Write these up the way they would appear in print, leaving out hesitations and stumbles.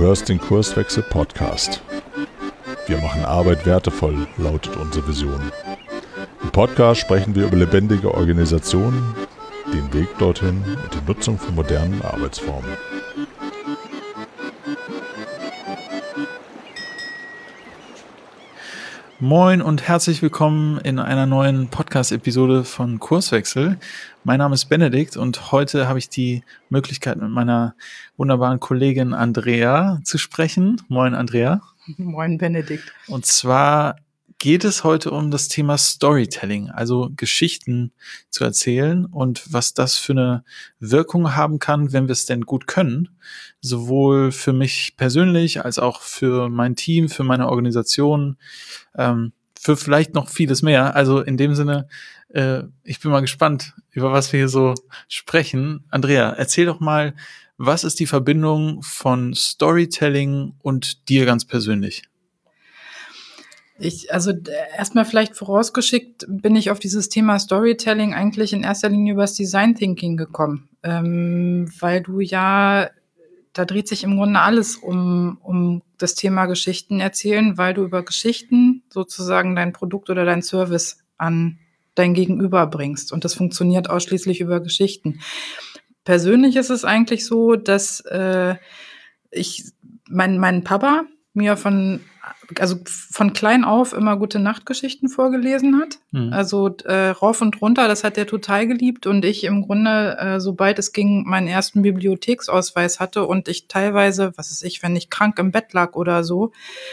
hörst den Kurswechsel-Podcast. Wir machen Arbeit wertevoll, lautet unsere Vision. Im Podcast sprechen wir über lebendige Organisationen, den Weg dorthin und die Nutzung von modernen Arbeitsformen. Moin und herzlich willkommen in einer neuen Podcast-Episode von Kurswechsel. Mein Name ist Benedikt und heute habe ich die Möglichkeit, mit meiner wunderbaren Kollegin Andrea zu sprechen. Moin, Andrea. Moin, Benedikt. Und zwar geht es heute um das Thema Storytelling, also Geschichten zu erzählen und was das für eine Wirkung haben kann, wenn wir es denn gut können. Sowohl für mich persönlich als auch für mein Team, für meine Organisation, für vielleicht noch vieles mehr. Also in dem Sinne, ich bin mal gespannt, über was wir hier so sprechen. Andrea, erzähl doch mal, was ist die Verbindung von Storytelling und dir ganz persönlich? Erstmal vielleicht vorausgeschickt, bin ich auf dieses Thema Storytelling eigentlich in erster Linie über das Design Thinking gekommen, weil da dreht sich im Grunde alles um das Thema Geschichten erzählen, weil du über Geschichten sozusagen dein Produkt oder dein Service an dein Gegenüber bringst und das funktioniert ausschließlich über Geschichten. Persönlich ist es eigentlich so, dass mein Papa mir von klein auf immer gute Nachtgeschichten vorgelesen hat. Mhm. Also rauf und runter, das hat er total geliebt. Und ich im Grunde, sobald es ging, meinen ersten Bibliotheksausweis hatte und ich teilweise, wenn ich krank im Bett lag oder so,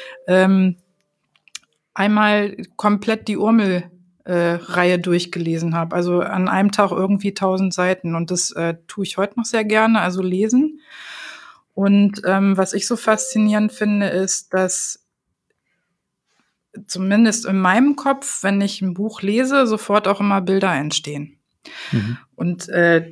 einmal komplett die Reihe durchgelesen habe. Also an einem Tag irgendwie 1000 Seiten. Und das tue ich heute noch sehr gerne, also lesen. Und was ich so faszinierend finde, ist, dass zumindest in meinem Kopf, wenn ich ein Buch lese, sofort auch immer Bilder entstehen. Mhm. Und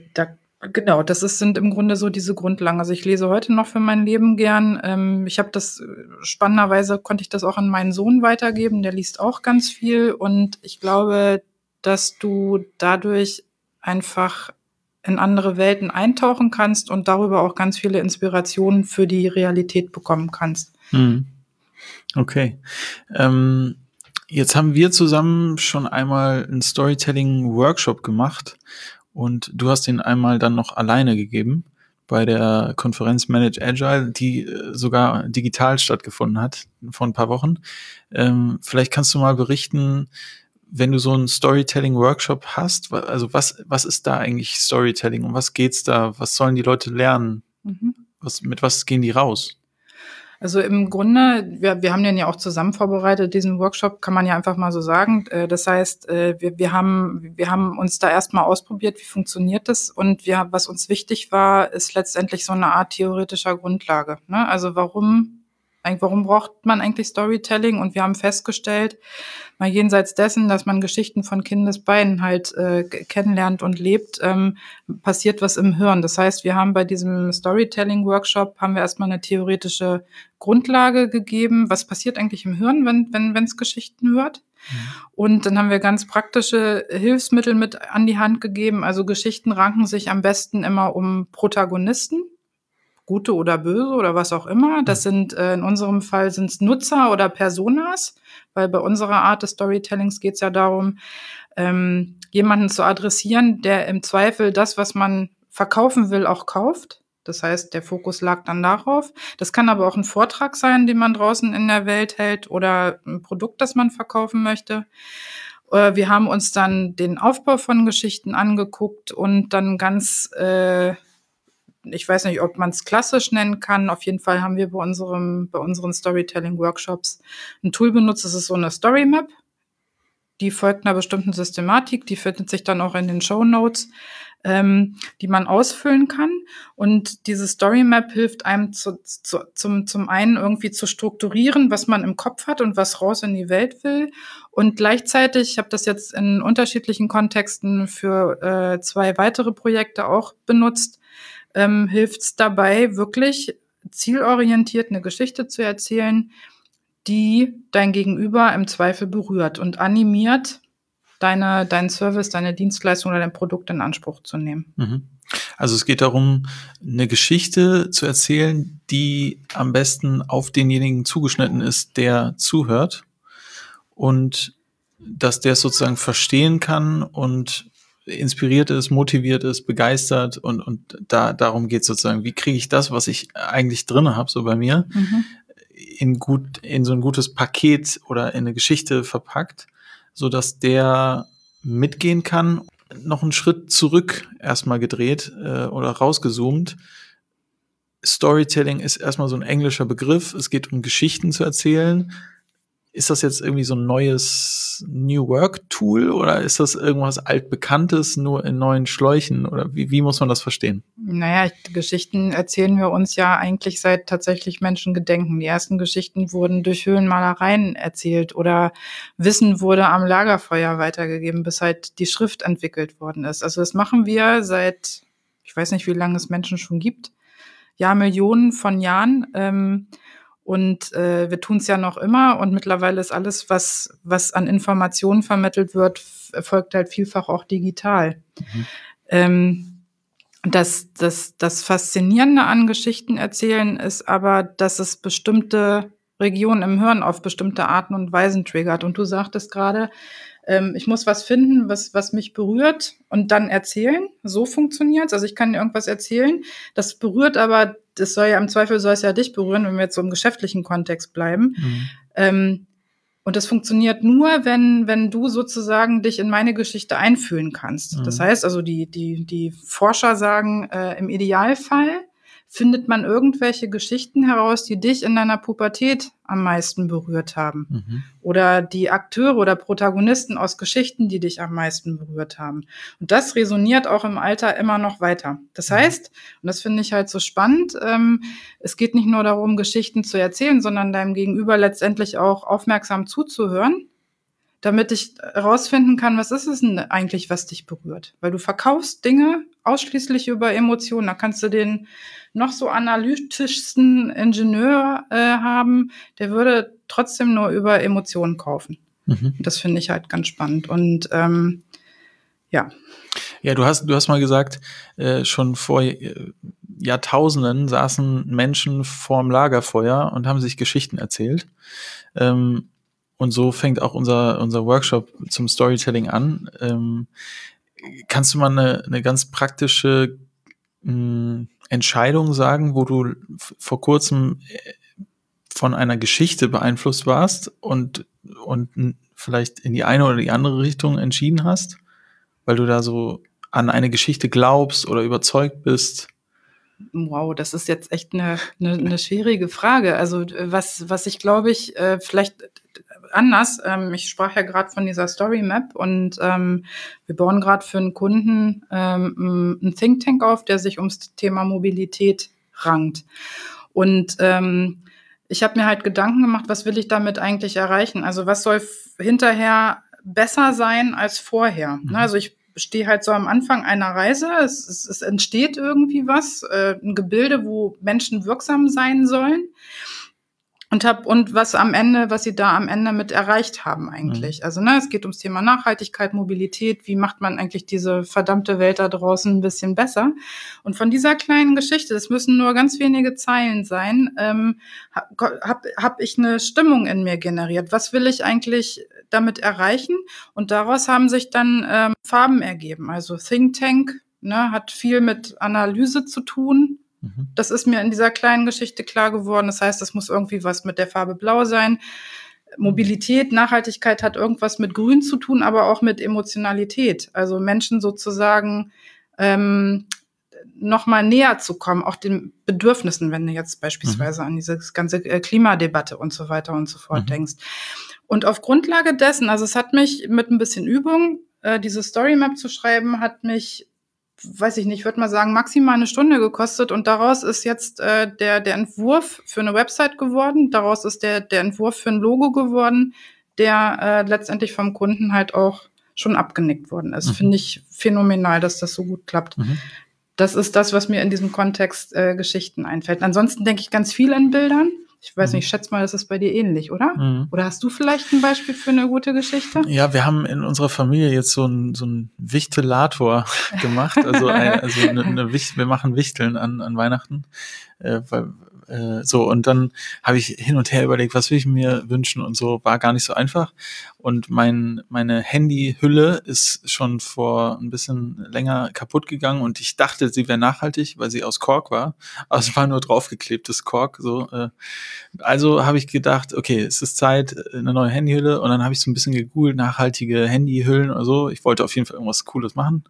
sind im Grunde so diese Grundlagen. Also ich lese heute noch für mein Leben gern. Spannenderweise konnte ich das auch an meinen Sohn weitergeben. Der liest auch ganz viel. Und ich glaube, dass du dadurch einfach in andere Welten eintauchen kannst und darüber auch ganz viele Inspirationen für die Realität bekommen kannst. Mhm. Okay. Jetzt haben wir zusammen schon einmal einen Storytelling-Workshop gemacht und du hast den einmal dann noch alleine gegeben bei der Konferenz Manage Agile, die sogar digital stattgefunden hat vor ein paar Wochen. Vielleicht kannst du mal berichten, wenn du so einen Storytelling-Workshop hast, also was ist da eigentlich Storytelling? Um was geht's da? Was sollen die Leute lernen? Mhm. Mit was gehen die raus? Also im Grunde, wir haben den ja auch zusammen vorbereitet, diesen Workshop, kann man ja einfach mal so sagen. Das heißt, wir haben uns da erstmal ausprobiert, wie funktioniert das? Und was uns wichtig war, ist letztendlich so eine Art theoretischer Grundlage. Ne? Also warum braucht man eigentlich Storytelling? Und wir haben festgestellt, mal jenseits dessen, dass man Geschichten von Kindesbeinen halt kennenlernt und lebt, passiert was im Hirn. Das heißt, wir haben bei diesem Storytelling-Workshop erstmal eine theoretische Grundlage gegeben. Was passiert eigentlich im Hirn, wenn es Geschichten hört? Mhm. Und dann haben wir ganz praktische Hilfsmittel mit an die Hand gegeben. Also Geschichten ranken sich am besten immer um Protagonisten. Gute oder böse oder was auch immer. Das sind in unserem Fall sind es Nutzer oder Personas, weil bei unserer Art des Storytellings geht es ja darum, jemanden zu adressieren, der im Zweifel das, was man verkaufen will, auch kauft. Das heißt, der Fokus lag dann darauf. Das kann aber auch ein Vortrag sein, den man draußen in der Welt hält oder ein Produkt, das man verkaufen möchte. Wir haben uns dann den Aufbau von Geschichten angeguckt und dann ganz ich weiß nicht, ob man es klassisch nennen kann. Auf jeden Fall haben wir bei unseren Storytelling-Workshops ein Tool benutzt. Das ist so eine Storymap. Die folgt einer bestimmten Systematik. Die findet sich dann auch in den Shownotes, die man ausfüllen kann. Und diese Storymap hilft einem zum einen irgendwie zu strukturieren, was man im Kopf hat und was raus in die Welt will. Und gleichzeitig, ich habe das jetzt in unterschiedlichen Kontexten für 2 weitere Projekte auch benutzt, hilft es dabei, wirklich zielorientiert eine Geschichte zu erzählen, die dein Gegenüber im Zweifel berührt und animiert, deinen Service, deine Dienstleistung oder dein Produkt in Anspruch zu nehmen. Mhm. Also es geht darum, eine Geschichte zu erzählen, die am besten auf denjenigen zugeschnitten ist, der zuhört, und dass der es sozusagen verstehen kann und inspiriert ist, motiviert ist, begeistert, und darum geht es sozusagen. Wie kriege ich das, was ich eigentlich drin habe, so bei mir, in so ein gutes Paket oder in eine Geschichte verpackt, so dass der mitgehen kann. Noch einen Schritt zurück erstmal gedreht oder rausgezoomt. Storytelling ist erstmal so ein englischer Begriff. Es geht um Geschichten zu erzählen. Ist das jetzt irgendwie so ein neues New Work-Tool oder ist das irgendwas Altbekanntes, nur in neuen Schläuchen? Oder wie muss man das verstehen? Naja, Geschichten erzählen wir uns ja eigentlich seit tatsächlich Menschengedenken. Die ersten Geschichten wurden durch Höhlenmalereien erzählt oder Wissen wurde am Lagerfeuer weitergegeben, bis halt die Schrift entwickelt worden ist. Also das machen wir seit, ich weiß nicht, wie lange es Menschen schon gibt, Millionen von Jahren. Und wir tun es ja noch immer, und mittlerweile ist alles, was an Informationen vermittelt wird, erfolgt halt vielfach auch digital. Das Faszinierende an Geschichten erzählen ist aber, dass es bestimmte Regionen im Hirn auf bestimmte Arten und Weisen triggert. Und du sagtest gerade, ich muss was finden, was mich berührt, und dann erzählen. So funktioniert's. Also ich kann dir irgendwas erzählen, das berührt aber, das soll ja im Zweifel soll es ja dich berühren, wenn wir jetzt so im geschäftlichen Kontext bleiben. Und das funktioniert nur, wenn du sozusagen dich in meine Geschichte einfühlen kannst. Das heißt also, die Forscher sagen, im Idealfall findet man irgendwelche Geschichten heraus, die dich in deiner Pubertät am meisten berührt haben. Oder die Akteure oder Protagonisten aus Geschichten, die dich am meisten berührt haben. Und das resoniert auch im Alter immer noch weiter. Das heißt, und das finde ich halt so spannend, es geht nicht nur darum, Geschichten zu erzählen, sondern deinem Gegenüber letztendlich auch aufmerksam zuzuhören, damit ich herausfinden kann, was ist es denn eigentlich, was dich berührt. Weil du verkaufst Dinge ausschließlich über Emotionen. Da kannst du den noch so analytischsten Ingenieur haben, der würde trotzdem nur über Emotionen kaufen. Das finde ich halt ganz spannend. Und ja. Ja, du hast mal gesagt, schon vor Jahrtausenden saßen Menschen vorm Lagerfeuer und haben sich Geschichten erzählt. Und so fängt auch unser Workshop zum Storytelling an. Kannst du mal eine ganz praktische Entscheidung sagen, wo du vor kurzem von einer Geschichte beeinflusst warst und vielleicht in die eine oder die andere Richtung entschieden hast, weil du da so an eine Geschichte glaubst oder überzeugt bist? Wow, das ist jetzt echt eine schwierige Frage. Also was ich glaube ich vielleicht anders, ich sprach ja gerade von dieser Story Map, und wir bauen gerade für einen Kunden einen Think Tank auf, der sich ums Thema Mobilität rankt. Und ich habe mir halt Gedanken gemacht, was will ich damit eigentlich erreichen? Also was soll hinterher besser sein als vorher? Also ich stehe halt so am Anfang einer Reise, es entsteht irgendwie was, ein Gebilde, wo Menschen wirksam sein sollen, und was sie da am Ende mit erreicht haben eigentlich. Also es geht ums Thema Nachhaltigkeit, Mobilität, wie macht man eigentlich diese verdammte Welt da draußen ein bisschen besser? Und von dieser kleinen Geschichte, das müssen nur ganz wenige Zeilen sein, hab ich eine Stimmung in mir generiert. Was will ich eigentlich damit erreichen? Und daraus haben sich dann Farben ergeben. Also Think Tank, hat viel mit Analyse zu tun. Das ist mir in dieser kleinen Geschichte klar geworden. Das heißt, es muss irgendwie was mit der Farbe Blau sein. Mobilität, Nachhaltigkeit hat irgendwas mit Grün zu tun, aber auch mit Emotionalität. Also Menschen sozusagen noch mal näher zu kommen, auch den Bedürfnissen, wenn du jetzt beispielsweise an diese ganze Klimadebatte und so weiter und so fort denkst. Und auf Grundlage dessen, also es hat mich mit ein bisschen Übung, diese Storymap zu schreiben, hat mich, weiß ich nicht, ich würde mal sagen, maximal eine Stunde gekostet, und daraus ist jetzt der Entwurf für eine Website geworden, daraus ist der Entwurf für ein Logo geworden, der letztendlich vom Kunden halt auch schon abgenickt worden ist. Finde ich phänomenal, dass das so gut klappt. Das ist das, was mir in diesem Kontext Geschichten einfällt. Ansonsten denke ich ganz viel in Bildern. Ich weiß nicht, ich schätze mal, das ist bei dir ähnlich, oder? Mhm. Oder hast du vielleicht ein Beispiel für eine gute Geschichte? Ja, wir haben in unserer Familie jetzt so ein Wichtelator gemacht. Also, wir machen Wichteln an Weihnachten. Und dann habe ich hin und her überlegt, was will ich mir wünschen und so, war gar nicht so einfach. Und meine Handyhülle ist schon vor ein bisschen länger kaputt gegangen und ich dachte, sie wäre nachhaltig, weil sie aus Kork war. Aber es war nur draufgeklebtes Kork. Also habe ich gedacht, okay, es ist Zeit, eine neue Handyhülle. Und dann habe ich so ein bisschen gegoogelt, nachhaltige Handyhüllen oder so. Ich wollte auf jeden Fall irgendwas Cooles machen.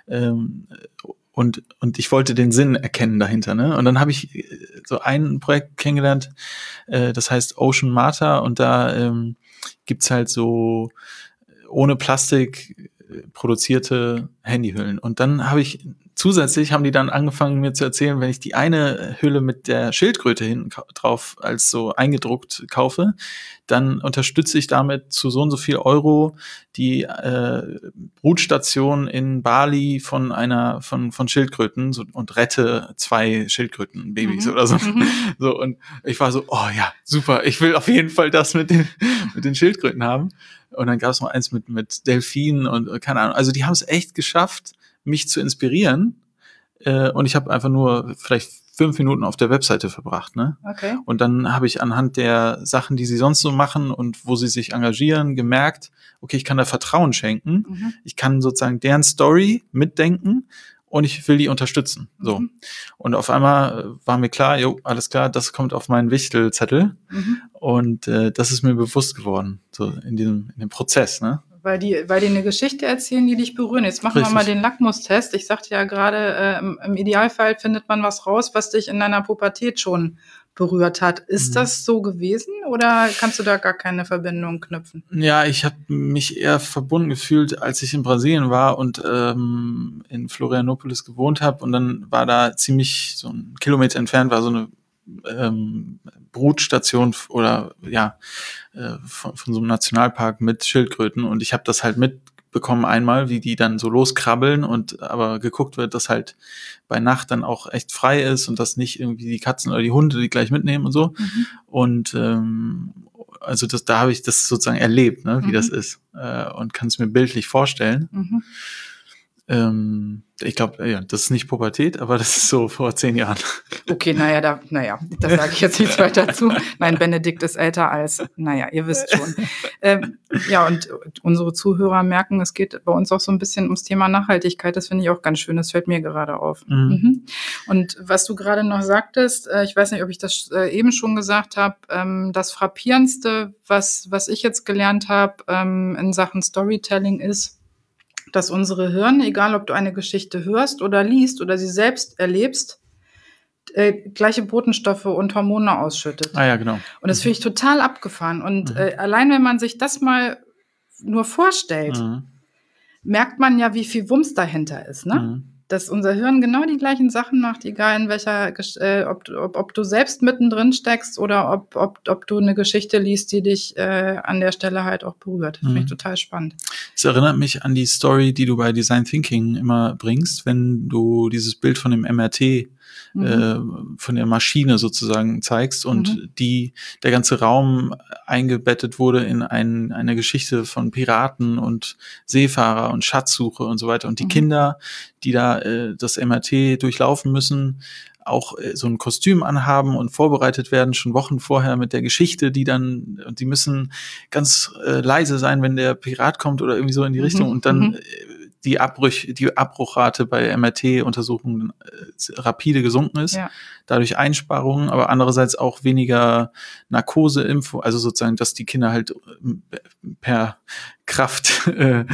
Und ich wollte den Sinn erkennen dahinter, ne? Und dann habe ich so ein Projekt kennengelernt, das heißt Ocean Mata und da gibt's halt so ohne Plastik produzierte Handyhüllen. Und dann haben die dann angefangen mir zu erzählen, wenn ich die eine Hülle mit der Schildkröte hinten drauf als so eingedruckt kaufe, dann unterstütze ich damit zu so und so viel Euro die Brutstation in Bali von Schildkröten und rette 2 Schildkrötenbabys oder so. So. Und ich war so, oh ja, super, ich will auf jeden Fall das mit den Schildkröten haben. Und dann gab es noch eins mit Delfinen und keine Ahnung. Also die haben es echt geschafft, mich zu inspirieren. Und ich habe einfach nur vielleicht 5 Minuten auf der Webseite verbracht, ne? Okay. Und dann habe ich anhand der Sachen, die sie sonst so machen und wo sie sich engagieren, gemerkt, okay, ich kann da Vertrauen schenken. Mhm. Ich kann sozusagen deren Story mitdenken und ich will die unterstützen. So. Und auf einmal war mir klar, alles klar, das kommt auf meinen Wichtelzettel. Und das ist mir bewusst geworden, so in dem Prozess, ne? Weil die eine Geschichte erzählen, die dich berühren. Jetzt machen wir mal den Lackmustest. Ich sagte ja gerade, im Idealfall findet man was raus, was dich in deiner Pubertät schon berührt hat. Ist das so gewesen oder kannst du da gar keine Verbindung knüpfen? Ja, ich habe mich eher verbunden gefühlt, als ich in Brasilien war und in Florianopolis gewohnt habe. Und dann war da ziemlich so 1 Kilometer entfernt, war so eine Brutstation oder von so einem Nationalpark mit Schildkröten und ich habe das halt mitbekommen einmal, wie die dann so loskrabbeln und aber geguckt wird, dass halt bei Nacht dann auch echt frei ist und dass nicht irgendwie die Katzen oder die Hunde die gleich mitnehmen und so. Und also da habe ich das sozusagen erlebt, ne, wie das ist und kann es mir bildlich vorstellen. Ich glaube, ja, das ist nicht Pubertät, aber das ist so vor 10 Jahren. Okay, das sage ich jetzt nicht weiter zu. Nein, Benedikt ist älter als, ihr wisst schon. Und unsere Zuhörer merken, es geht bei uns auch so ein bisschen ums Thema Nachhaltigkeit. Das finde ich auch ganz schön, das fällt mir gerade auf. Und was du gerade noch sagtest, ich weiß nicht, ob ich das eben schon gesagt habe, das Frappierendste, was ich jetzt gelernt habe in Sachen Storytelling ist, dass unsere Hirn, egal ob du eine Geschichte hörst oder liest oder sie selbst erlebst, gleiche Botenstoffe und Hormone ausschüttet. Ah ja, genau. Und das finde ich total abgefahren. Und allein wenn man sich das mal nur vorstellt, merkt man ja, wie viel Wumms dahinter ist, ne? Dass unser Hirn genau die gleichen Sachen macht, egal in welcher, ob du selbst mittendrin steckst oder ob du eine Geschichte liest, die dich an der Stelle halt auch berührt. Finde ich total spannend. Es erinnert mich an die Story, die du bei Design Thinking immer bringst, wenn du dieses Bild von dem MRT von der Maschine sozusagen zeigst und der ganze Raum eingebettet wurde in eine Geschichte von Piraten und Seefahrer und Schatzsuche und so weiter und die Kinder, die da das MRT durchlaufen müssen, auch so ein Kostüm anhaben und vorbereitet werden, schon Wochen vorher mit der Geschichte, die müssen ganz leise sein, wenn der Pirat kommt oder irgendwie so in die Richtung und dann die Abbruchrate bei MRT-Untersuchungen rapide gesunken ist, dadurch Einsparungen, aber andererseits auch weniger Narkoseimpfung, also sozusagen, dass die Kinder halt per Kraft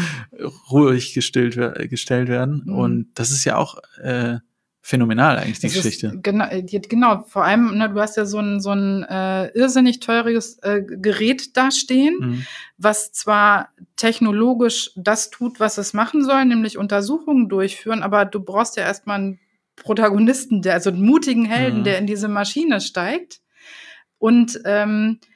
ruhig gestellt werden. Und das ist ja auch phänomenal eigentlich, die Geschichte. Genau, vor allem, ne, du hast ja so ein irrsinnig teures Gerät da stehen, was zwar technologisch das tut, was es machen soll, nämlich Untersuchungen durchführen, aber du brauchst ja erstmal einen Protagonisten, einen mutigen Helden, der in diese Maschine steigt und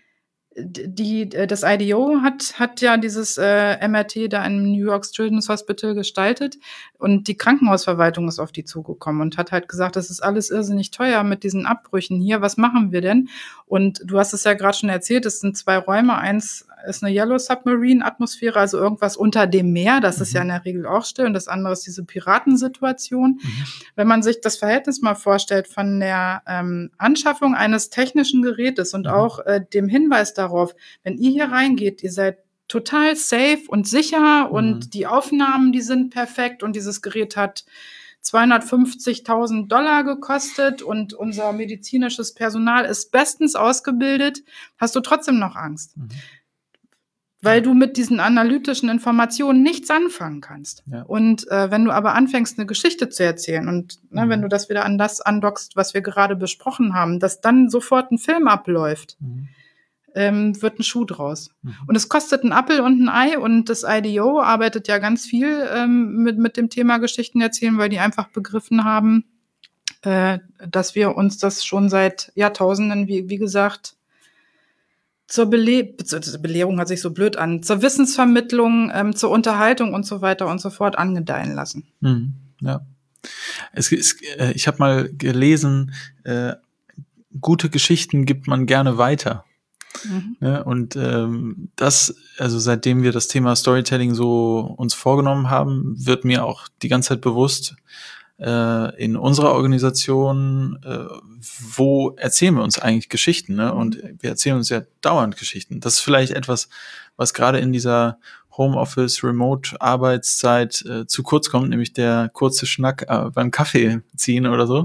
Das IDEO hat ja dieses MRT da im New York Children's Hospital gestaltet und die Krankenhausverwaltung ist auf die zugekommen und hat halt gesagt, das ist alles irrsinnig teuer mit diesen Abbrüchen hier, was machen wir denn? Und du hast es ja gerade schon erzählt, es sind 2 Räume, eins ist eine Yellow Submarine Atmosphäre, also irgendwas unter dem Meer, das ist ja in der Regel auch still und das andere ist diese Piratensituation. Wenn man sich das Verhältnis mal vorstellt von der Anschaffung eines technischen Gerätes und auch dem Hinweis darauf, wenn ihr hier reingeht, ihr seid total safe und sicher und die Aufnahmen, die sind perfekt und dieses Gerät hat $250.000 gekostet und unser medizinisches Personal ist bestens ausgebildet, hast du trotzdem noch Angst. Weil du mit diesen analytischen Informationen nichts anfangen kannst. Ja. Und wenn du aber anfängst, eine Geschichte zu erzählen und wenn du das wieder an das andockst, was wir gerade besprochen haben, dass dann sofort ein Film abläuft, wird ein Schuh draus. Und es kostet ein Apfel und ein Ei und das IDEO arbeitet ja ganz viel mit dem Thema Geschichten erzählen, weil die einfach begriffen haben, dass wir uns das schon seit Jahrtausenden, wie gesagt, zur Belehrung hört sich so blöd an, zur Wissensvermittlung, zur Unterhaltung und so weiter und so fort angedeihen lassen. Ja. Ich habe mal gelesen, gute Geschichten gibt man gerne weiter. Ja, und also seitdem wir das Thema Storytelling so uns vorgenommen haben, wird mir auch die ganze Zeit bewusst, in unserer Organisation, wo erzählen wir uns eigentlich Geschichten, ne? Und wir erzählen uns ja dauernd Geschichten. Das ist vielleicht etwas, was gerade in dieser Homeoffice, Remote-Arbeitszeit zu kurz kommt, nämlich der kurze Schnack beim Kaffee ziehen oder so.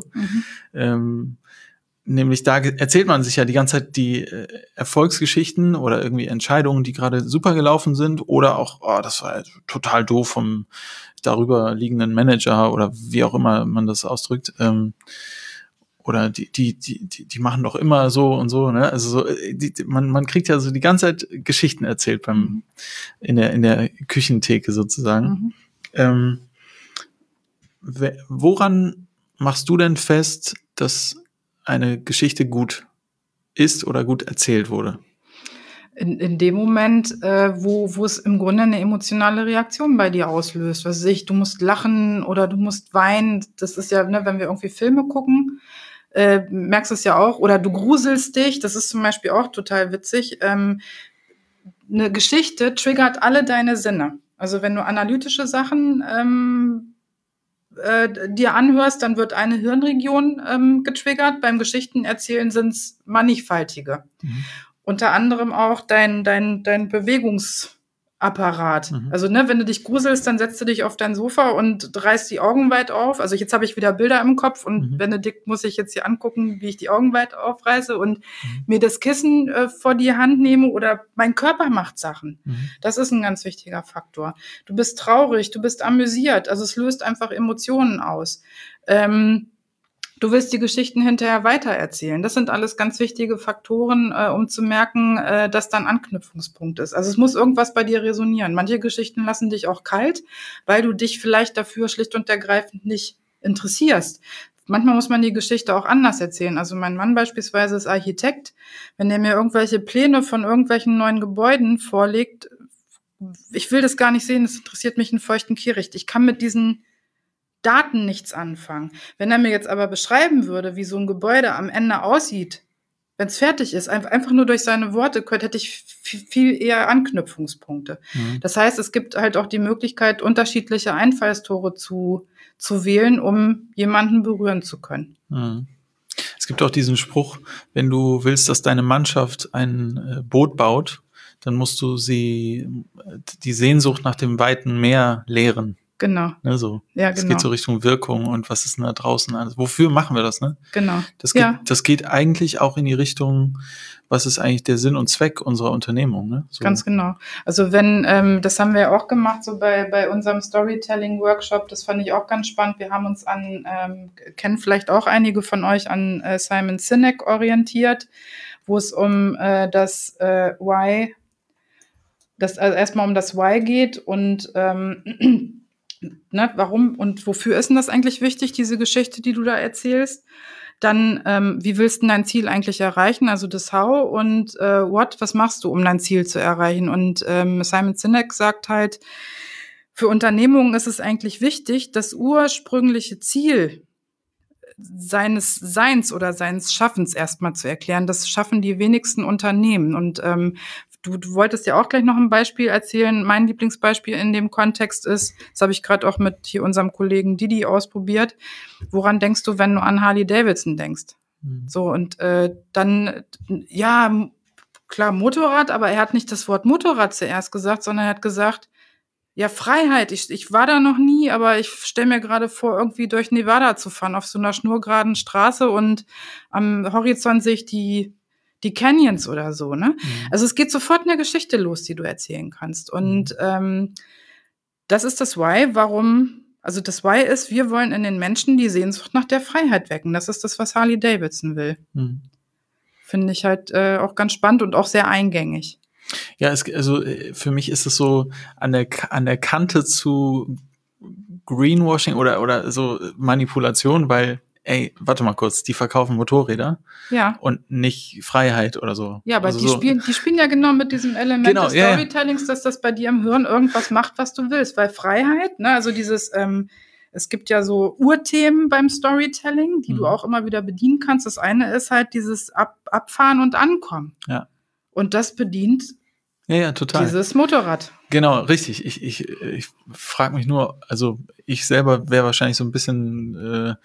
Nämlich da erzählt man sich ja die ganze Zeit die Erfolgsgeschichten oder irgendwie Entscheidungen, die gerade super gelaufen sind oder auch, das war total doof vom darüber liegenden Manager oder wie auch immer man das ausdrückt. Oder die machen doch immer so und so, ne? Also so, man kriegt ja so die ganze Zeit Geschichten erzählt in der Küchentheke sozusagen. Woran machst du denn fest, dass eine Geschichte gut ist oder gut erzählt wurde? In dem Moment, wo es im Grunde eine emotionale Reaktion bei dir auslöst. Was weiß ich, du musst lachen oder du musst weinen. Das ist ja, ne, wenn wir irgendwie Filme gucken, merkst du es ja auch. Oder du gruselst dich. Das ist zum Beispiel auch total witzig. Eine Geschichte triggert alle deine Sinne. Also wenn du analytische Sachen dir anhörst, dann wird eine Hirnregion getriggert. Beim Geschichtenerzählen sind es mannigfaltige. Unter anderem auch dein Bewegungsapparat. Also wenn du dich gruselst, dann setzt du dich auf dein Sofa und reißt die Augen weit auf. Also jetzt habe ich wieder Bilder im Kopf und Benedikt muss sich jetzt hier angucken, wie ich die Augen weit aufreiße und mir das Kissen vor die Hand nehme oder mein Körper macht Sachen. Das ist ein ganz wichtiger Faktor. Du bist traurig, du bist amüsiert. Also es löst einfach Emotionen aus. Du willst die Geschichten hinterher weitererzählen. Das sind alles ganz wichtige Faktoren, um zu merken, dass da ein Anknüpfungspunkt ist. Also es muss irgendwas bei dir resonieren. Manche Geschichten lassen dich auch kalt, weil du dich vielleicht dafür schlicht und ergreifend nicht interessierst. Manchmal muss man die Geschichte auch anders erzählen. Also mein Mann beispielsweise ist Architekt. Wenn der mir irgendwelche Pläne von irgendwelchen neuen Gebäuden vorlegt, ich will das gar nicht sehen, das interessiert mich einen feuchten Kehricht. Ich kann mit diesen Daten nichts anfangen. Wenn er mir jetzt aber beschreiben würde, wie so ein Gebäude am Ende aussieht, wenn es fertig ist, einfach nur durch seine Worte, hätte ich viel eher Anknüpfungspunkte. Das heißt, es gibt halt auch die Möglichkeit, unterschiedliche Einfallstore zu wählen, um jemanden berühren zu können. Es gibt auch diesen Spruch, wenn du willst, dass deine Mannschaft ein Boot baut, dann musst du die Sehnsucht nach dem weiten Meer lehren. Genau. Ne, so. Ja, es genau. geht so Richtung Wirkung und was ist denn da draußen alles? Wofür machen wir das, ne? Genau. Das geht eigentlich auch in die Richtung, was ist eigentlich der Sinn und Zweck unserer Unternehmung, ne? So. Ganz genau. Also wenn, das haben wir ja auch gemacht, so bei unserem Storytelling-Workshop, das fand ich auch ganz spannend. Wir haben uns kennen vielleicht auch einige von euch, an Simon Sinek orientiert, wo es um das Why, also erstmal um das Why geht und warum und wofür ist denn das eigentlich wichtig, diese Geschichte, die du da erzählst? Dann, wie willst du dein Ziel eigentlich erreichen? Also das How und What, was machst du, um dein Ziel zu erreichen? Und Simon Sinek sagt halt, für Unternehmungen ist es eigentlich wichtig, das ursprüngliche Ziel seines Seins oder seines Schaffens erstmal zu erklären. Das schaffen die wenigsten Unternehmen. Und du wolltest ja auch gleich noch ein Beispiel erzählen. Mein Lieblingsbeispiel in dem Kontext ist, das habe ich gerade auch mit hier unserem Kollegen Didi ausprobiert. Woran denkst du, wenn du an Harley Davidson denkst? So, und dann, ja, klar, Motorrad, aber er hat nicht das Wort Motorrad zuerst gesagt, sondern er hat gesagt, ja, Freiheit. Ich war da noch nie, aber ich stelle mir gerade vor, irgendwie durch Nevada zu fahren, auf so einer schnurgeraden Straße und am Horizont sehe ich die Canyons oder so, ne? Also es geht sofort eine Geschichte los, die du erzählen kannst. Und das ist das Why, also das Why ist, wir wollen in den Menschen die Sehnsucht nach der Freiheit wecken. Das ist das, was Harley Davidson will. Finde ich halt auch ganz spannend und auch sehr eingängig. Ja, also für mich ist es so an der Kante zu Greenwashing oder so Manipulation, weil, warte mal kurz, die verkaufen Motorräder und nicht Freiheit oder so. Ja, aber also die spielen ja genau mit diesem Element des Storytellings, dass das bei dir im Hirn irgendwas macht, was du willst. Weil Freiheit, ne, also dieses, es gibt ja so Urthemen beim Storytelling, die du auch immer wieder bedienen kannst. Das eine ist halt dieses Abfahren und Ankommen. Ja. Und das bedient total. Dieses Motorrad. Genau, richtig. Ich frage mich nur, also ich selber wäre wahrscheinlich so ein bisschen,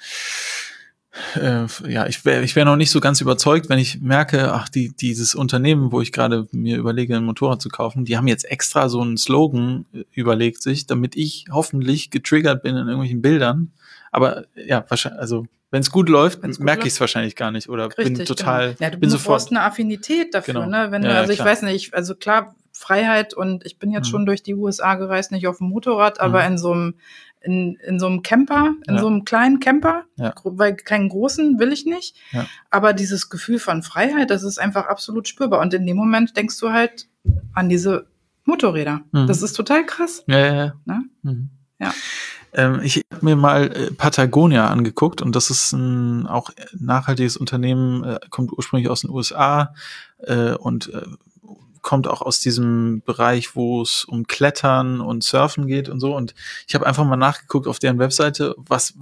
ich wäre noch nicht so ganz überzeugt, wenn ich merke, dieses Unternehmen, wo ich gerade mir überlege, ein Motorrad zu kaufen, die haben jetzt extra so einen Slogan überlegt sich, damit ich hoffentlich getriggert bin in irgendwelchen Bildern. Aber ja, wahrscheinlich, also wenn es gut läuft, merke ich es wahrscheinlich gar nicht oder richtig, bin total, genau. Ja, bin du sofort. brauchst eine Affinität dafür, Genau. Ne? Wenn du, also ich weiß nicht, also klar, Freiheit und ich bin jetzt schon durch die USA gereist, nicht auf dem Motorrad, aber in so einem Camper, so einem kleinen Camper, weil keinen großen will ich nicht. Ja. Aber dieses Gefühl von Freiheit, das ist einfach absolut spürbar. Und in dem Moment denkst du halt an diese Motorräder. Das ist total krass. Ja. Ne? Ja. Ich habe mir mal Patagonia angeguckt und das ist ein auch nachhaltiges Unternehmen, kommt ursprünglich aus den USA und kommt auch aus diesem Bereich, wo es um Klettern und Surfen geht und so. Und ich habe einfach mal nachgeguckt auf deren Webseite,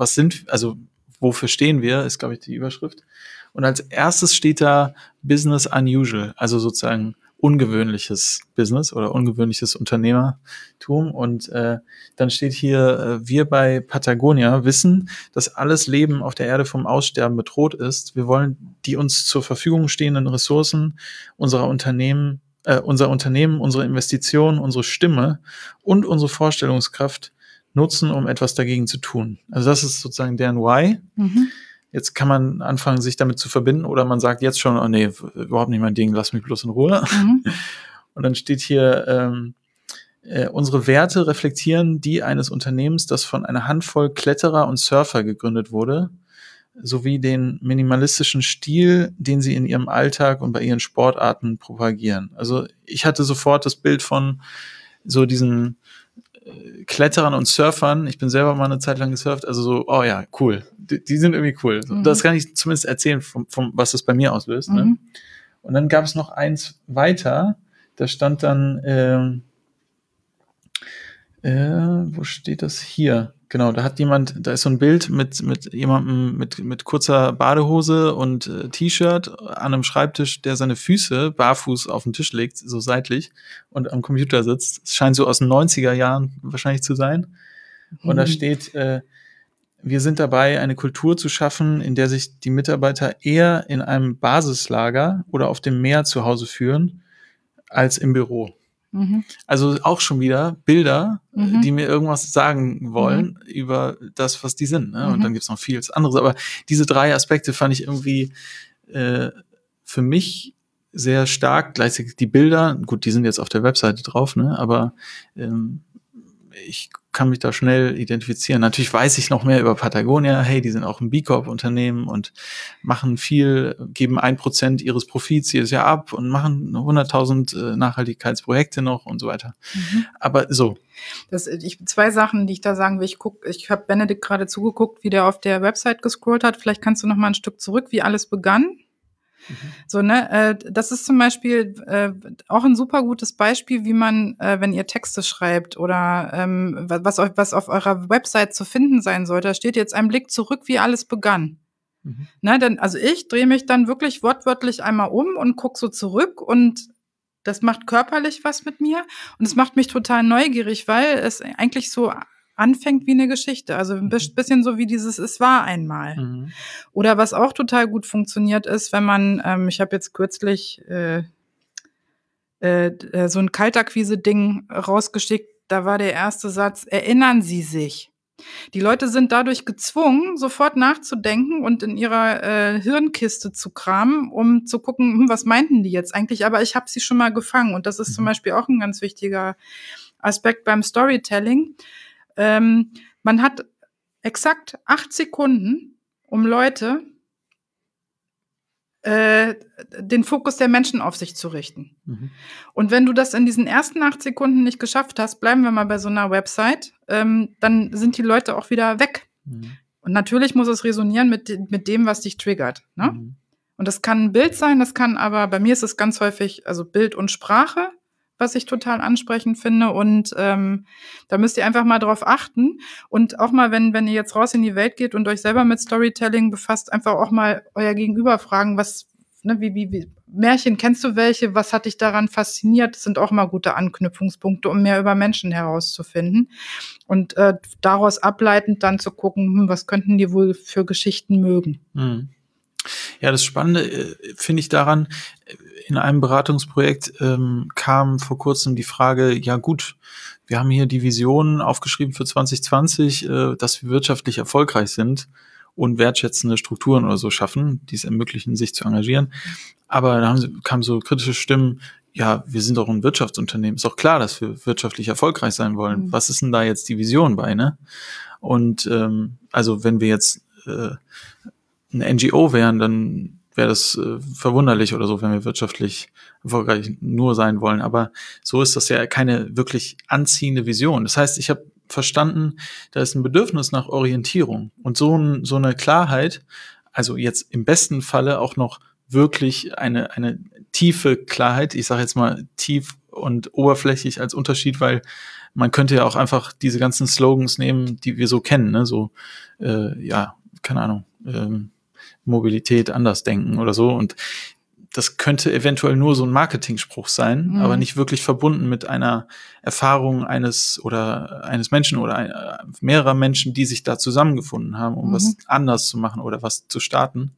wofür stehen wir, ist, glaube ich, die Überschrift. Und als erstes steht da Business Unusual, also sozusagen ungewöhnliches Business oder ungewöhnliches Unternehmertum. Und dann steht hier, wir bei Patagonia wissen, dass alles Leben auf der Erde vom Aussterben bedroht ist. Wir wollen die uns zur Verfügung stehenden Ressourcen unser Unternehmen, unsere Investitionen, unsere Stimme und unsere Vorstellungskraft nutzen, um etwas dagegen zu tun. Also das ist sozusagen deren Why. Jetzt kann man anfangen, sich damit zu verbinden oder man sagt jetzt schon, oh nee, überhaupt nicht mein Ding, lass mich bloß in Ruhe. Und dann steht hier, unsere Werte reflektieren die eines Unternehmens, das von einer Handvoll Kletterer und Surfer gegründet wurde, sowie den minimalistischen Stil, den sie in ihrem Alltag und bei ihren Sportarten propagieren. Also ich hatte sofort das Bild von so diesen Kletterern und Surfern. Ich bin selber mal eine Zeit lang gesurft, also so, oh ja, cool. Die sind irgendwie cool. Das kann ich zumindest erzählen, vom was das bei mir auslöst. Ne? Und dann gab es noch eins weiter, da stand dann, wo steht das hier? Genau, da ist so ein Bild mit jemandem mit kurzer Badehose und T-Shirt an einem Schreibtisch, der seine Füße barfuß auf den Tisch legt, so seitlich und am Computer sitzt. Es scheint so aus den 90er Jahren wahrscheinlich zu sein. Und da steht, wir sind dabei, eine Kultur zu schaffen, in der sich die Mitarbeiter eher in einem Basislager oder auf dem Meer zu Hause fühlen, als im Büro. Also auch schon wieder Bilder, die mir irgendwas sagen wollen über das, was die sind. Ne? Und dann gibt's noch vieles anderes. Aber diese 3 Aspekte fand ich irgendwie für mich sehr stark. Gleichzeitig die Bilder, gut, die sind jetzt auf der Webseite drauf, ne? Aber ich kann mich da schnell identifizieren. Natürlich weiß ich noch mehr über Patagonia. Hey, die sind auch ein B Corp-Unternehmen und machen viel, geben 1% ihres Profits jedes Jahr ab und machen 100.000 Nachhaltigkeitsprojekte noch und so weiter. Aber so. 2 Sachen, die ich da sagen will. Ich habe Benedikt gerade zugeguckt, wie der auf der Website gescrollt hat. Vielleicht kannst du noch mal ein Stück zurück, wie alles begann. So, ne, das ist zum Beispiel auch ein super gutes Beispiel, wie man, wenn ihr Texte schreibt oder was auf eurer Website zu finden sein sollte, da steht jetzt ein Blick zurück, wie alles begann. Ne, denn, also ich drehe mich dann wirklich wortwörtlich einmal um und gucke so zurück und das macht körperlich was mit mir und es macht mich total neugierig, weil es eigentlich so anfängt wie eine Geschichte. Also ein bisschen so wie dieses Es war einmal. Oder was auch total gut funktioniert ist, wenn man, ich habe jetzt kürzlich so ein Kaltakquise-Ding rausgeschickt, da war der erste Satz, erinnern Sie sich. Die Leute sind dadurch gezwungen, sofort nachzudenken und in ihrer Hirnkiste zu kramen, um zu gucken, was meinten die jetzt eigentlich? Aber ich habe sie schon mal gefangen. Und das ist zum Beispiel auch ein ganz wichtiger Aspekt beim Storytelling. Man hat exakt 8 Sekunden, um Leute den Fokus der Menschen auf sich zu richten. Und wenn du das in diesen ersten 8 Sekunden nicht geschafft hast, bleiben wir mal bei so einer Website, dann sind die Leute auch wieder weg. Und natürlich muss es resonieren mit dem, was dich triggert. Ne? Und das kann ein Bild sein, das kann aber, bei mir ist es ganz häufig, also Bild und Sprache, was ich total ansprechend finde. Und da müsst ihr einfach mal drauf achten. Und auch mal, wenn ihr jetzt raus in die Welt geht und euch selber mit Storytelling befasst, einfach auch mal euer Gegenüber fragen, was, ne, wie Märchen, kennst du welche? Was hat dich daran fasziniert? Das sind auch mal gute Anknüpfungspunkte, um mehr über Menschen herauszufinden. Und daraus ableitend dann zu gucken, was könnten die wohl für Geschichten mögen. Ja, das Spannende finde ich daran, in einem Beratungsprojekt kam vor kurzem die Frage, ja gut, wir haben hier die Vision aufgeschrieben für 2020, dass wir wirtschaftlich erfolgreich sind und wertschätzende Strukturen oder so schaffen, die es ermöglichen, sich zu engagieren. Aber da kamen so kritische Stimmen, ja, wir sind doch ein Wirtschaftsunternehmen. Ist doch klar, dass wir wirtschaftlich erfolgreich sein wollen. Was ist denn da jetzt die Vision bei, ne? Und also wenn wir jetzt eine NGO wären, dann wäre das verwunderlich oder so, wenn wir wirtschaftlich erfolgreich nur sein wollen. Aber so ist das ja keine wirklich anziehende Vision. Das heißt, ich habe verstanden, da ist ein Bedürfnis nach Orientierung und so eine Klarheit, also jetzt im besten Falle auch noch wirklich eine tiefe Klarheit, ich sage jetzt mal tief und oberflächlich als Unterschied, weil man könnte ja auch einfach diese ganzen Slogans nehmen, die wir so kennen, ne? So, ja, keine Ahnung, Mobilität anders denken oder so. Und das könnte eventuell nur so ein Marketingspruch sein, aber nicht wirklich verbunden mit einer Erfahrung eines Menschen oder mehrerer Menschen, die sich da zusammengefunden haben, um was anders zu machen oder was zu starten.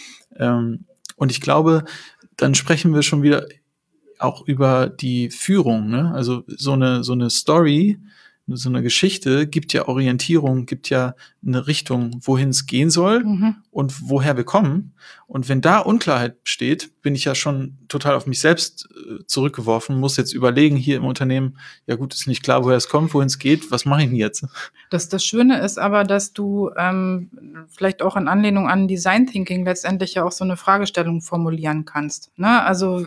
Und ich glaube, dann sprechen wir schon wieder auch über die Führung, ne? Also so eine Story, so eine Geschichte gibt ja Orientierung, gibt ja eine Richtung, wohin es gehen soll und woher wir kommen. Und wenn da Unklarheit besteht, bin ich ja schon total auf mich selbst zurückgeworfen, muss jetzt überlegen hier im Unternehmen, ja gut, ist nicht klar, woher es kommt, wohin es geht, was mache ich denn jetzt? Das Schöne ist aber, dass du vielleicht auch in Anlehnung an Design Thinking letztendlich ja auch so eine Fragestellung formulieren kannst. Ne? Also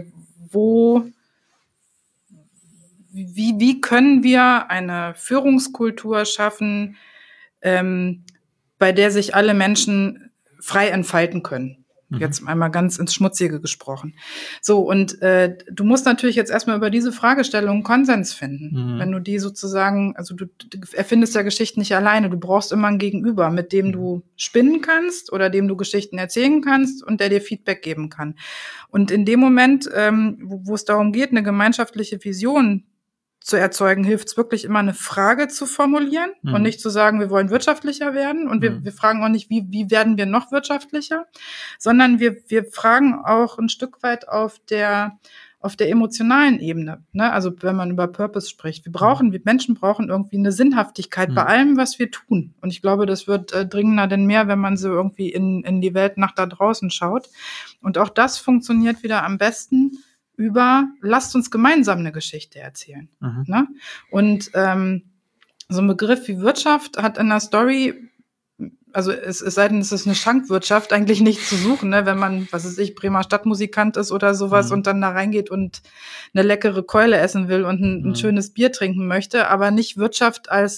wie können wir eine Führungskultur schaffen, bei der sich alle Menschen frei entfalten können? Jetzt einmal ganz ins Schmutzige gesprochen. So, und du musst natürlich jetzt erstmal über diese Fragestellung Konsens finden. Wenn du die sozusagen, also du erfindest ja Geschichten nicht alleine, du brauchst immer ein Gegenüber, mit dem du spinnen kannst oder dem du Geschichten erzählen kannst und der dir Feedback geben kann. Und in dem Moment, wo es darum geht, eine gemeinschaftliche Vision zu erzeugen, hilft es wirklich immer, eine Frage zu formulieren und nicht zu sagen, wir wollen wirtschaftlicher werden und wir fragen auch nicht, wie werden wir noch wirtschaftlicher, sondern wir fragen auch ein Stück weit auf der emotionalen Ebene, ne? Also wenn man über Purpose spricht, wir Menschen brauchen irgendwie eine Sinnhaftigkeit bei allem, was wir tun. Und ich glaube, das wird dringender denn mehr, wenn man so irgendwie in die Welt nach da draußen schaut. Und auch das funktioniert wieder am besten lasst uns gemeinsam eine Geschichte erzählen. Ne? Und so ein Begriff wie Wirtschaft hat in der Story, also es sei denn, es ist eine Schankwirtschaft, eigentlich nichts zu suchen, ne? Wenn man, was weiß ich, Bremer Stadtmusikant ist oder sowas und dann da reingeht und eine leckere Keule essen will und ein schönes Bier trinken möchte, aber nicht Wirtschaft als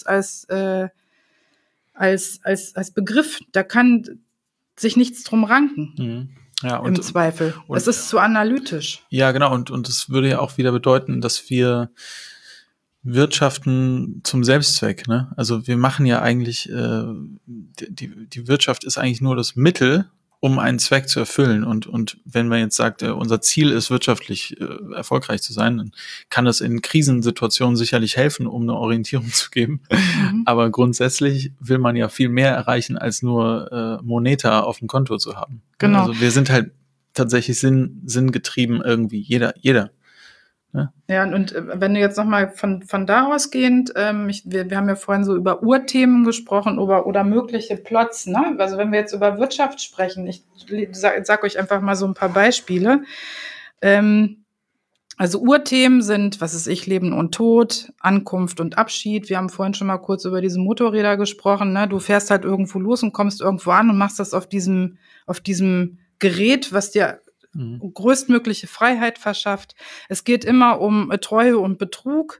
Begriff. Da kann sich nichts drum ranken. Ja, im Zweifel. Es ist zu analytisch. Ja, genau. Und das würde ja auch wieder bedeuten, dass wir wirtschaften zum Selbstzweck, ne? Also wir machen ja eigentlich, die Wirtschaft ist eigentlich nur das Mittel, um einen Zweck zu erfüllen. Und wenn man jetzt sagt, unser Ziel ist, wirtschaftlich erfolgreich zu sein, dann kann das in Krisensituationen sicherlich helfen, um eine Orientierung zu geben. Aber grundsätzlich will man ja viel mehr erreichen, als nur Moneta auf dem Konto zu haben. Genau. Also wir sind halt tatsächlich sinngetrieben irgendwie, jeder. Ja, und wenn du jetzt nochmal von da ausgehend, wir haben ja vorhin so über Urthemen gesprochen oder mögliche Plots, ne? Also wenn wir jetzt über Wirtschaft sprechen, ich sag euch einfach mal so ein paar Beispiele. Also Urthemen sind, was ist ich, Leben und Tod, Ankunft und Abschied. Wir haben vorhin schon mal kurz über diese Motorräder gesprochen, ne? Du fährst halt irgendwo los und kommst irgendwo an und machst das auf diesem Gerät, was dir größtmögliche Freiheit verschafft. Es geht immer um Treue und Betrug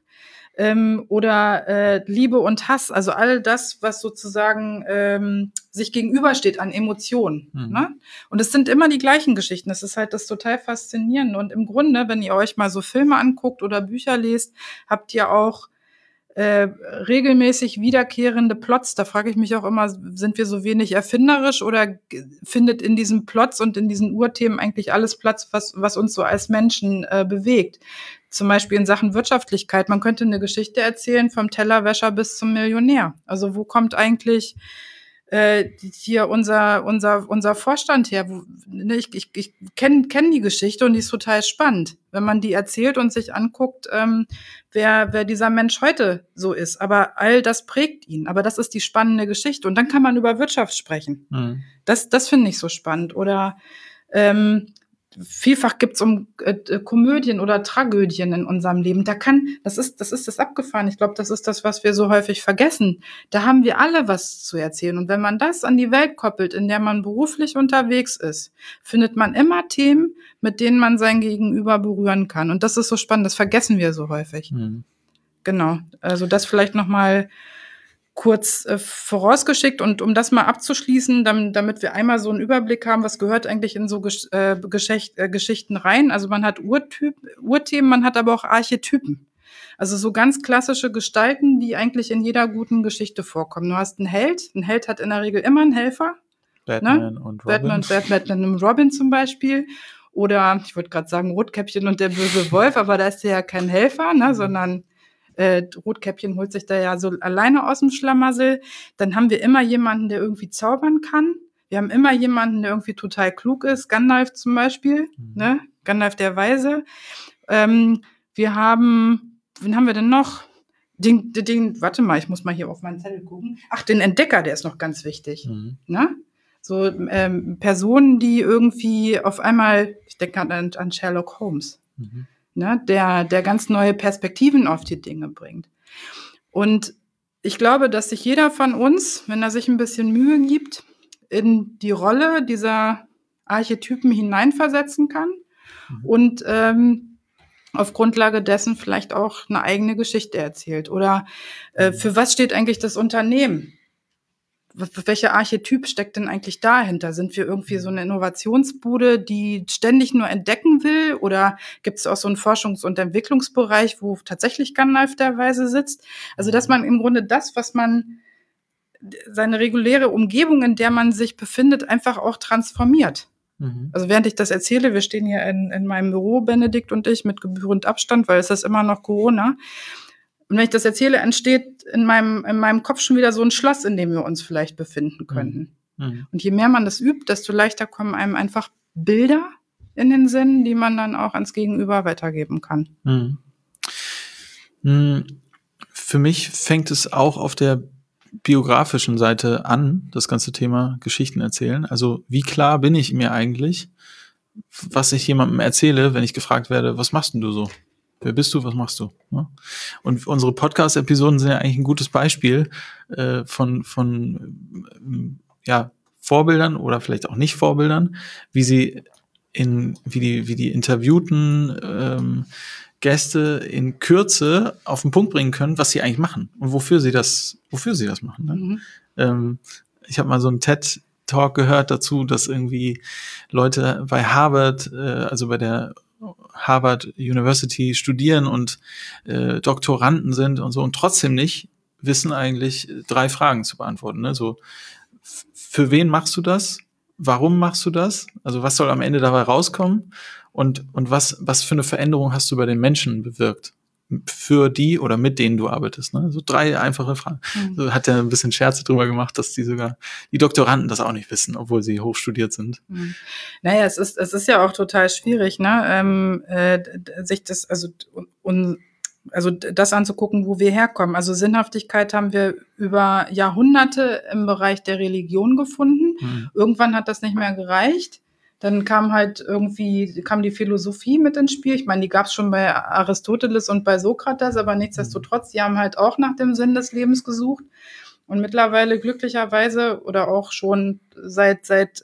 oder Liebe und Hass, also all das, was sozusagen sich gegenübersteht an Emotionen. Ne? Und es sind immer die gleichen Geschichten. Das ist halt das total Faszinierende. Und im Grunde, wenn ihr euch mal so Filme anguckt oder Bücher lest, habt ihr auch regelmäßig wiederkehrende Plots. Da frage ich mich auch immer, sind wir so wenig erfinderisch oder findet in diesen Plots und in diesen Urthemen eigentlich alles Platz, was uns so als Menschen bewegt? Zum Beispiel in Sachen Wirtschaftlichkeit. Man könnte eine Geschichte erzählen vom Tellerwäscher bis zum Millionär. Also wo kommt eigentlich hier unser Vorstand her? Ich kenn die Geschichte und die ist total spannend, wenn man die erzählt und sich anguckt, wer dieser Mensch heute so ist. Aber all das prägt ihn. Aber das ist die spannende Geschichte. Und dann kann man über Wirtschaft sprechen. Das finde ich so spannend. Oder vielfach gibt's um Komödien oder Tragödien in unserem Leben. Das ist das abgefahren. Ich glaube, das ist das, was wir so häufig vergessen. Da haben wir alle was zu erzählen. Und wenn man das an die Welt koppelt, in der man beruflich unterwegs ist, findet man immer Themen, mit denen man sein Gegenüber berühren kann. Und das ist so spannend. Das vergessen wir so häufig. Genau. Also das vielleicht noch mal kurz vorausgeschickt und um das mal abzuschließen, damit wir einmal so einen Überblick haben, was gehört eigentlich in so Geschichten rein. Also man hat Urthemen, man hat aber auch Archetypen. Also so ganz klassische Gestalten, die eigentlich in jeder guten Geschichte vorkommen. Du hast einen Held. Ein Held hat in der Regel immer einen Helfer. Batman und Robin. Batman und Robin zum Beispiel. Oder, ich wollte gerade sagen, Rotkäppchen und der böse Wolf, aber da ist der ja kein Helfer, ne, sondern Rotkäppchen holt sich da ja so alleine aus dem Schlamassel. Dann haben wir immer jemanden, der irgendwie zaubern kann. Wir haben immer jemanden, der irgendwie total klug ist. Gandalf zum Beispiel, ne? Gandalf der Weise. Wir haben, wen haben wir denn noch? Warte mal, ich muss mal hier auf meinen Zettel gucken. Ach, den Entdecker, der ist noch ganz wichtig. Ne? So Personen, die irgendwie auf einmal, ich denke an Sherlock Holmes. Ne, der ganz neue Perspektiven auf die Dinge bringt. Und ich glaube, dass sich jeder von uns, wenn er sich ein bisschen Mühe gibt, in die Rolle dieser Archetypen hineinversetzen kann und auf Grundlage dessen vielleicht auch eine eigene Geschichte erzählt. Oder für was steht eigentlich das Unternehmen? Welcher Archetyp steckt denn eigentlich dahinter? Sind wir irgendwie so eine Innovationsbude, die ständig nur entdecken will? Oder gibt es auch so einen Forschungs- und Entwicklungsbereich, wo tatsächlich Gandalf der Weise sitzt? Also, dass man im Grunde das, was man, seine reguläre Umgebung, in der man sich befindet, einfach auch transformiert. Also während ich das erzähle, wir stehen hier in meinem Büro, Benedikt und ich, mit gebührend Abstand, weil es ist immer noch Corona. Und wenn ich das erzähle, entsteht in meinem Kopf schon wieder so ein Schloss, in dem wir uns vielleicht befinden könnten. Und je mehr man das übt, desto leichter kommen einem einfach Bilder in den Sinn, die man dann auch ans Gegenüber weitergeben kann. Für mich fängt es auch auf der biografischen Seite an, das ganze Thema Geschichten erzählen. Also wie klar bin ich mir eigentlich, was ich jemandem erzähle, wenn ich gefragt werde, was machst denn du so? Wer bist du? Was machst du? Ja? Und unsere Podcast-Episoden sind ja eigentlich ein gutes Beispiel von Vorbildern oder vielleicht auch nicht Vorbildern, wie die interviewten Gäste in Kürze auf den Punkt bringen können, was sie eigentlich machen und wofür sie das machen. Ne? Ich habe mal so einen TED-Talk gehört dazu, dass irgendwie Leute bei Harvard, also bei der Harvard University studieren und Doktoranden sind und so und trotzdem nicht wissen eigentlich 3 Fragen zu beantworten. Ne? So, für wen machst du das? Warum machst du das? Also was soll am Ende dabei rauskommen? Und was für eine Veränderung hast du bei den Menschen bewirkt? Für die oder mit denen du arbeitest. Ne? So 3 einfache Fragen. So hat er ein bisschen Scherze drüber gemacht, dass die Doktoranden das auch nicht wissen, obwohl sie hochstudiert sind. Naja, es ist ja auch total schwierig, ne? Sich das, also das anzugucken, wo wir herkommen. Also Sinnhaftigkeit haben wir über Jahrhunderte im Bereich der Religion gefunden. Irgendwann hat das nicht mehr gereicht. Dann kam die Philosophie mit ins Spiel. Ich meine, die gab es schon bei Aristoteles und bei Sokrates, aber nichtsdestotrotz, die haben halt auch nach dem Sinn des Lebens gesucht. Und mittlerweile glücklicherweise oder auch schon seit seit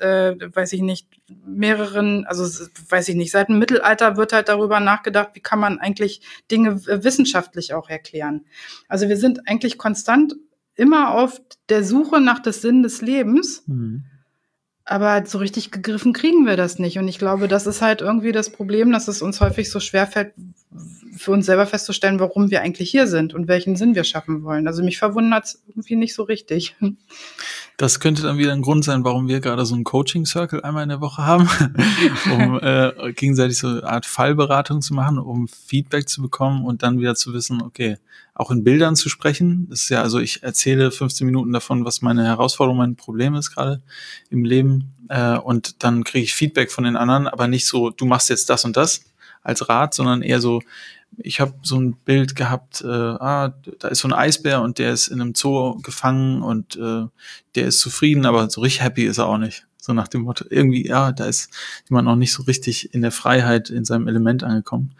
dem Mittelalter wird halt darüber nachgedacht, wie kann man eigentlich Dinge wissenschaftlich auch erklären. Also wir sind eigentlich konstant immer auf der Suche nach dem Sinn des Lebens. Aber so richtig gegriffen kriegen wir das nicht. Und ich glaube, das ist halt irgendwie das Problem, dass es uns häufig so schwerfällt, für uns selber festzustellen, warum wir eigentlich hier sind und welchen Sinn wir schaffen wollen. Also mich verwundert es irgendwie nicht so richtig. Das könnte dann wieder ein Grund sein, warum wir gerade so einen Coaching-Circle einmal in der Woche haben, um gegenseitig so eine Art Fallberatung zu machen, um Feedback zu bekommen und dann wieder zu wissen, okay, auch in Bildern zu sprechen. Das ist ja, also ich erzähle 15 Minuten davon, was meine Herausforderung, mein Problem ist gerade im Leben, und dann kriege ich Feedback von den anderen, aber nicht so, du machst jetzt das und das als Rat, sondern eher so, ich habe so ein Bild gehabt, da ist so ein Eisbär und der ist in einem Zoo gefangen und der ist zufrieden, aber so richtig happy ist er auch nicht. So nach dem Motto, irgendwie, ja, da ist jemand noch nicht so richtig in der Freiheit, in seinem Element angekommen.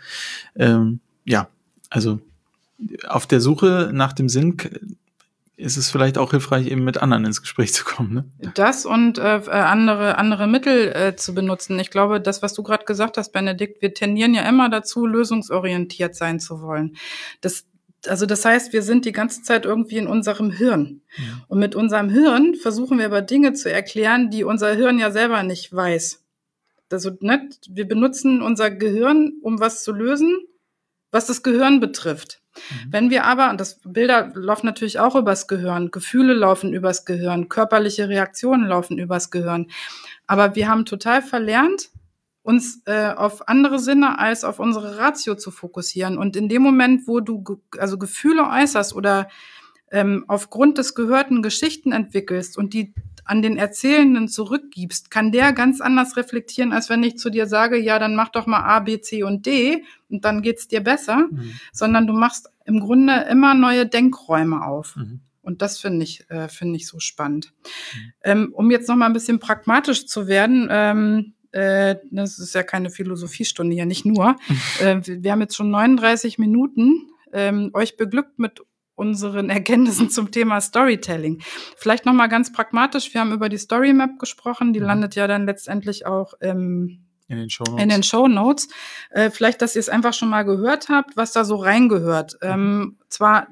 Also auf der Suche nach dem Sinn ist es vielleicht auch hilfreich, eben mit anderen ins Gespräch zu kommen. Ne? Das und andere Mittel zu benutzen. Ich glaube, das, was du gerade gesagt hast, Benedikt, wir tendieren ja immer dazu, lösungsorientiert sein zu wollen. Das heißt, wir sind die ganze Zeit irgendwie in unserem Hirn. Und mit unserem Hirn versuchen wir aber Dinge zu erklären, die unser Hirn ja selber nicht weiß. Also, ne, wir benutzen unser Gehirn, um was zu lösen, was das Gehirn betrifft. Wenn wir aber, und Bilder laufen natürlich auch übers Gehirn, Gefühle laufen übers Gehirn, körperliche Reaktionen laufen übers Gehirn. Aber wir haben total verlernt, uns auf andere Sinne als auf unsere Ratio zu fokussieren. Und in dem Moment, wo du Gefühle äußerst oder aufgrund des Gehörten Geschichten entwickelst und die an den Erzählenden zurückgibst, kann der ganz anders reflektieren, als wenn ich zu dir sage, ja, dann mach doch mal A, B, C und D und dann geht's dir besser, sondern du machst im Grunde immer neue Denkräume auf. Und das finde ich so spannend. Um jetzt noch mal ein bisschen pragmatisch zu werden, das ist ja keine Philosophiestunde hier, nicht nur. Wir haben jetzt schon 39 Minuten euch beglückt mit unseren Erkenntnissen zum Thema Storytelling. Vielleicht noch mal ganz pragmatisch, wir haben über die Story Map gesprochen, die landet ja dann letztendlich auch in den Shownotes. Vielleicht, dass ihr es einfach schon mal gehört habt, was da so reingehört. Zwar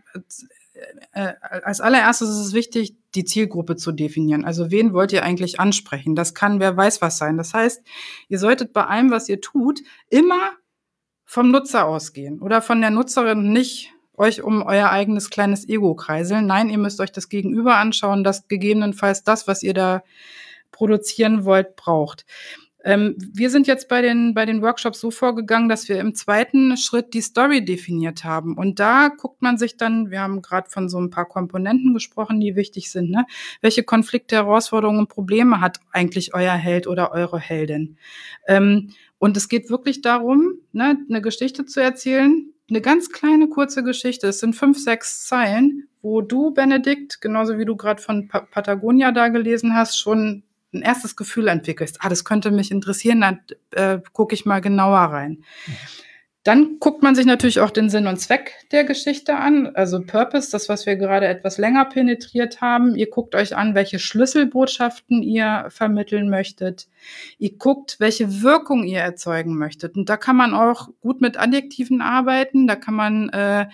als allererstes ist es wichtig, die Zielgruppe zu definieren. Also wen wollt ihr eigentlich ansprechen? Das kann wer weiß was sein. Das heißt, ihr solltet bei allem, was ihr tut, immer vom Nutzer ausgehen oder von der Nutzerin, nicht euch um euer eigenes kleines Ego kreiseln. Nein, ihr müsst euch das Gegenüber anschauen, das gegebenenfalls das, was ihr da produzieren wollt, braucht. Wir sind jetzt bei den Workshops so vorgegangen, dass wir im zweiten Schritt die Story definiert haben. Und da guckt man sich dann, wir haben gerade von so ein paar Komponenten gesprochen, die wichtig sind, ne? Welche Konflikte, Herausforderungen und Probleme hat eigentlich euer Held oder eure Heldin? Und es geht wirklich darum, ne, eine Geschichte zu erzählen, eine ganz kleine, kurze Geschichte. Es sind 5, 6 Zeilen, wo du, Benedikt, genauso wie du gerade von Patagonia da gelesen hast, schon ein erstes Gefühl entwickelst. Das könnte mich interessieren, dann gucke ich mal genauer rein. Dann guckt man sich natürlich auch den Sinn und Zweck der Geschichte an, also Purpose, das, was wir gerade etwas länger penetriert haben. Ihr guckt euch an, welche Schlüsselbotschaften ihr vermitteln möchtet. Ihr guckt, welche Wirkung ihr erzeugen möchtet. Und da kann man auch gut mit Adjektiven arbeiten. Da kann man,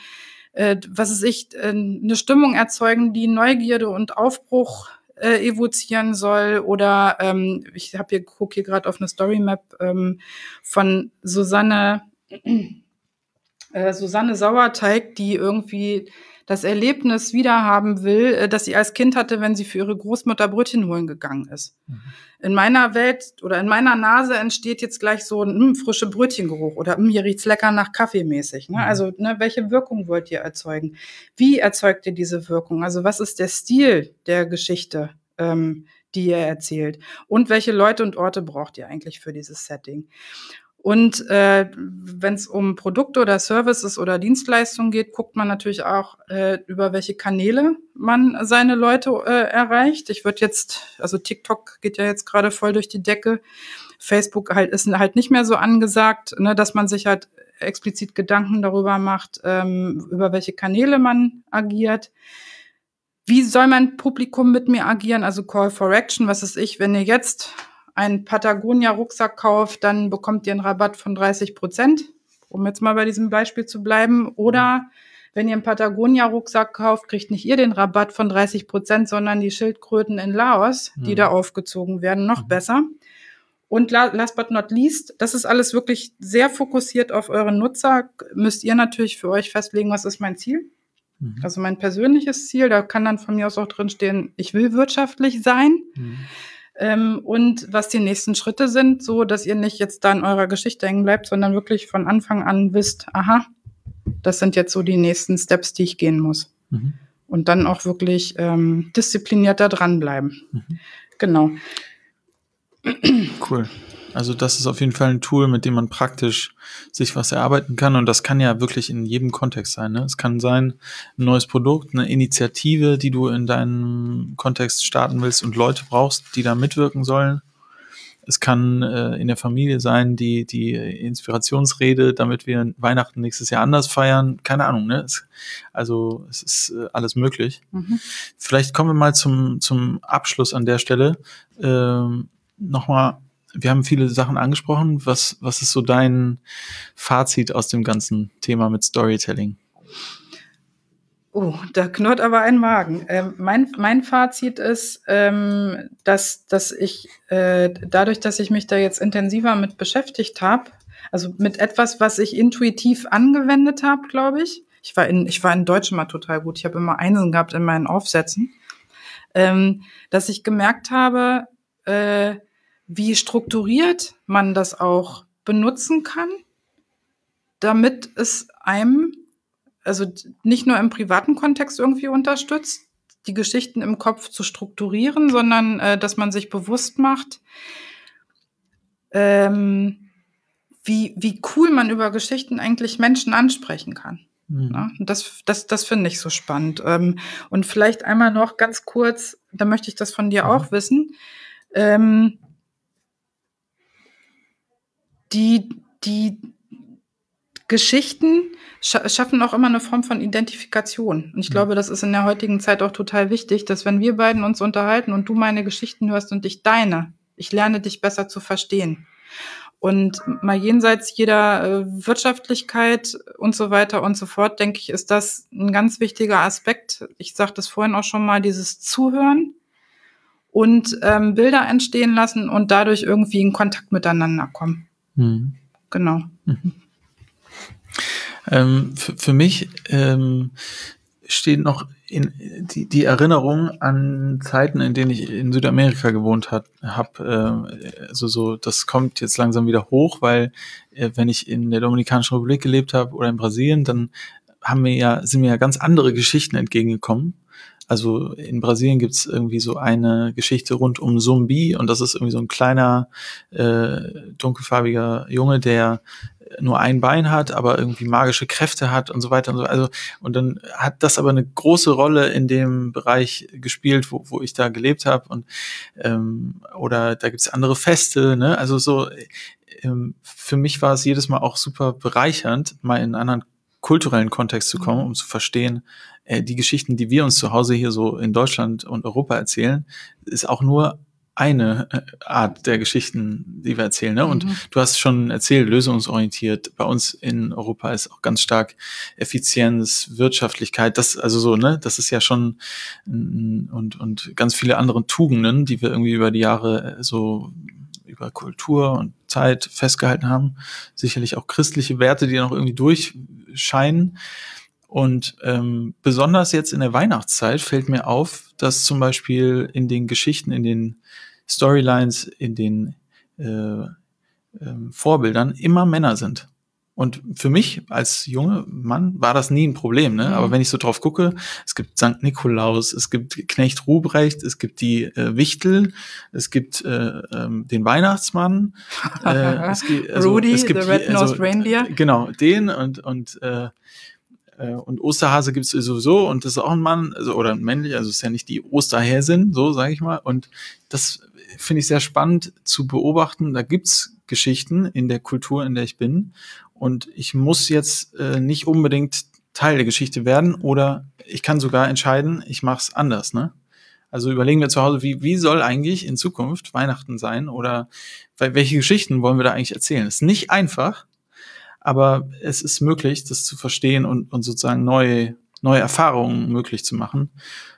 eine Stimmung erzeugen, die Neugierde und Aufbruch evozieren soll. Oder gucke hier gerade auf eine Storymap von Susanne Sauerteig, die irgendwie das Erlebnis wiederhaben will, das sie als Kind hatte, wenn sie für ihre Großmutter Brötchen holen gegangen ist. Mhm. In meiner Welt oder in meiner Nase entsteht jetzt gleich so ein frische Brötchengeruch oder hier riecht's lecker nach Kaffee mäßig. Ne? Mhm. Also welche Wirkung wollt ihr erzeugen? Wie erzeugt ihr diese Wirkung? Also was ist der Stil der Geschichte, die ihr erzählt? Und welche Leute und Orte braucht ihr eigentlich für dieses Setting? Und wenn es um Produkte oder Services oder Dienstleistungen geht, guckt man natürlich auch, über welche Kanäle man seine Leute erreicht. Also TikTok geht ja jetzt gerade voll durch die Decke. Facebook ist halt nicht mehr so angesagt, ne, dass man sich halt explizit Gedanken darüber macht, über welche Kanäle man agiert. Wie soll mein Publikum mit mir agieren? Also Call for Action, was ist wenn ihr jetzt einen Patagonia-Rucksack kauft, dann bekommt ihr einen Rabatt von 30%, um jetzt mal bei diesem Beispiel zu bleiben. Oder wenn ihr einen Patagonia-Rucksack kauft, kriegt nicht ihr den Rabatt von 30%, sondern die Schildkröten in Laos, die da aufgezogen werden, noch besser. Und last but not least, das ist alles wirklich sehr fokussiert auf euren Nutzer, müsst ihr natürlich für euch festlegen, was ist mein Ziel. Also mein persönliches Ziel, da kann dann von mir aus auch drin stehen, ich will wirtschaftlich sein. Und was die nächsten Schritte sind, so dass ihr nicht jetzt da in eurer Geschichte hängen bleibt, sondern wirklich von Anfang an wisst, aha, das sind jetzt so die nächsten Steps, die ich gehen muss. Mhm. Und dann auch wirklich diszipliniert da dranbleiben. Mhm. Genau. Cool. Also das ist auf jeden Fall ein Tool, mit dem man praktisch sich was erarbeiten kann. Und das kann ja wirklich in jedem Kontext sein. Ne? Es kann sein, ein neues Produkt, eine Initiative, die du in deinem Kontext starten willst und Leute brauchst, die da mitwirken sollen. Es kann in der Familie sein, die Inspirationsrede, damit wir Weihnachten nächstes Jahr anders feiern. Keine Ahnung, ne? Es ist alles möglich. Mhm. Vielleicht kommen wir mal zum Abschluss an der Stelle. Nochmal, wir haben viele Sachen angesprochen. Was ist so dein Fazit aus dem ganzen Thema mit Storytelling? Oh, da knurrt aber ein Magen. Mein Fazit ist, dass ich dadurch, dass ich mich da jetzt intensiver mit beschäftigt habe, also mit etwas, was ich intuitiv angewendet habe, glaube ich. Ich war in Deutsch immer total gut. Ich habe immer Einsen gehabt in meinen Aufsätzen, dass ich gemerkt habe, wie strukturiert man das auch benutzen kann, damit es einem also nicht nur im privaten Kontext irgendwie unterstützt, die Geschichten im Kopf zu strukturieren, sondern dass man sich bewusst macht, wie cool man über Geschichten eigentlich Menschen ansprechen kann. Mhm. Ja, und das finde ich so spannend. Und vielleicht einmal noch ganz kurz, da möchte ich das von dir auch wissen, die Geschichten schaffen auch immer eine Form von Identifikation. Und ich glaube, das ist in der heutigen Zeit auch total wichtig, dass wenn wir beiden uns unterhalten und du meine Geschichten hörst und ich deine, ich lerne dich besser zu verstehen. Und mal jenseits jeder Wirtschaftlichkeit und so weiter und so fort, denke ich, ist das ein ganz wichtiger Aspekt. Ich sagte das vorhin auch schon mal, dieses Zuhören und Bilder entstehen lassen und dadurch irgendwie in Kontakt miteinander kommen. Mhm. Genau. Mhm. Für mich steht noch die Erinnerung an Zeiten, in denen ich in Südamerika gewohnt habe. Das kommt jetzt langsam wieder hoch, weil wenn ich in der Dominikanischen Republik gelebt habe oder in Brasilien, dann sind mir ja ganz andere Geschichten entgegengekommen. Also in Brasilien gibt's irgendwie so eine Geschichte rund um Zumbi und das ist irgendwie so ein kleiner, dunkelfarbiger Junge, der nur ein Bein hat, aber irgendwie magische Kräfte hat und so weiter und so. Also, und dann hat das aber eine große Rolle in dem Bereich gespielt, wo ich da gelebt habe und oder da gibt's andere Feste, ne? Also so für mich war es jedes Mal auch super bereichernd, mal in einen anderen kulturellen Kontext zu kommen, um zu verstehen, die Geschichten, die wir uns zu Hause hier so in Deutschland und Europa erzählen, ist auch nur eine Art der Geschichten, die wir erzählen. Ne? Und du hast schon erzählt, lösungsorientiert. Bei uns in Europa ist auch ganz stark Effizienz, Wirtschaftlichkeit. Das also so, ne, das ist ja schon und ganz viele andere Tugenden, die wir irgendwie über die Jahre so über Kultur und Zeit festgehalten haben. Sicherlich auch christliche Werte, die noch irgendwie durchscheinen. Und besonders jetzt in der Weihnachtszeit fällt mir auf, dass zum Beispiel in den Geschichten, in den Storylines, in den Vorbildern immer Männer sind. Und für mich als junger Mann war das nie ein Problem, ne? Aber wenn ich so drauf gucke, es gibt Sankt Nikolaus, es gibt Knecht Ruprecht, es gibt die Wichtel, es gibt den Weihnachtsmann, es gibt, Rudy, es gibt the Red-Nosed Reindeer. Genau, den und Osterhase gibt's sowieso und das ist auch ein Mann, also oder ein männlich, also ist ja nicht die Osterhäsin, so sage ich mal. Und das finde ich sehr spannend zu beobachten. Da gibt's Geschichten in der Kultur, in der ich bin. Und ich muss jetzt nicht unbedingt Teil der Geschichte werden oder ich kann sogar entscheiden, ich mache es anders, ne? Also überlegen wir zu Hause, wie soll eigentlich in Zukunft Weihnachten sein oder welche Geschichten wollen wir da eigentlich erzählen? Ist nicht einfach, aber es ist möglich, das zu verstehen und sozusagen neue Erfahrungen möglich zu machen.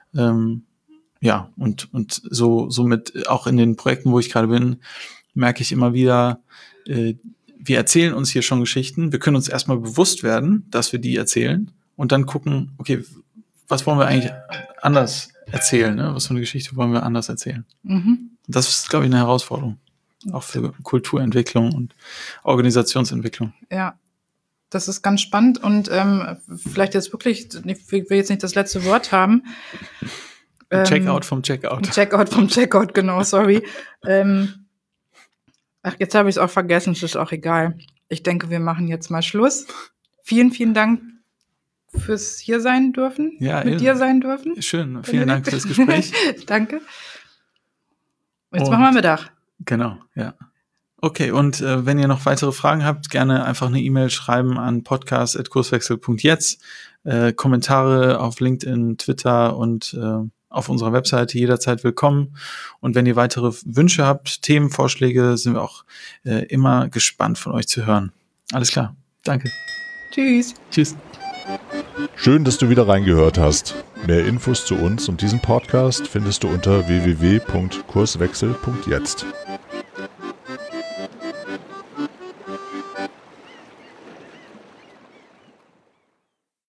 Ja, und somit auch in den Projekten, wo ich gerade bin, merke ich immer wieder, wir erzählen uns hier schon Geschichten. Wir können uns erstmal bewusst werden, dass wir die erzählen und dann gucken, okay, was wollen wir eigentlich anders erzählen? Ne? Was für eine Geschichte wollen wir anders erzählen? Das ist, glaube ich, eine Herausforderung. Auch für Kulturentwicklung und Organisationsentwicklung. Ja, das ist ganz spannend und vielleicht jetzt wirklich, ich will jetzt nicht das letzte Wort haben. Checkout vom Checkout. Checkout vom Checkout, genau, sorry. Ach, jetzt habe ich es auch vergessen, es ist auch egal. Ich denke, wir machen jetzt mal Schluss. Vielen, vielen Dank fürs hier sein dürfen, mit dir sein dürfen. Schön, vielen Dank fürs Gespräch. Danke. Und jetzt machen wir Mittag. Genau, ja. Okay, und wenn ihr noch weitere Fragen habt, gerne einfach eine E-Mail schreiben an podcast@kurswechsel.jetzt. Kommentare auf LinkedIn, Twitter und auf unserer Webseite jederzeit willkommen. Und wenn ihr weitere Wünsche habt, Themenvorschläge, sind wir auch immer gespannt von euch zu hören. Alles klar, danke. Tschüss. Tschüss. Schön, dass du wieder reingehört hast. Mehr Infos zu uns und diesem Podcast findest du unter www.kurswechsel.jetzt.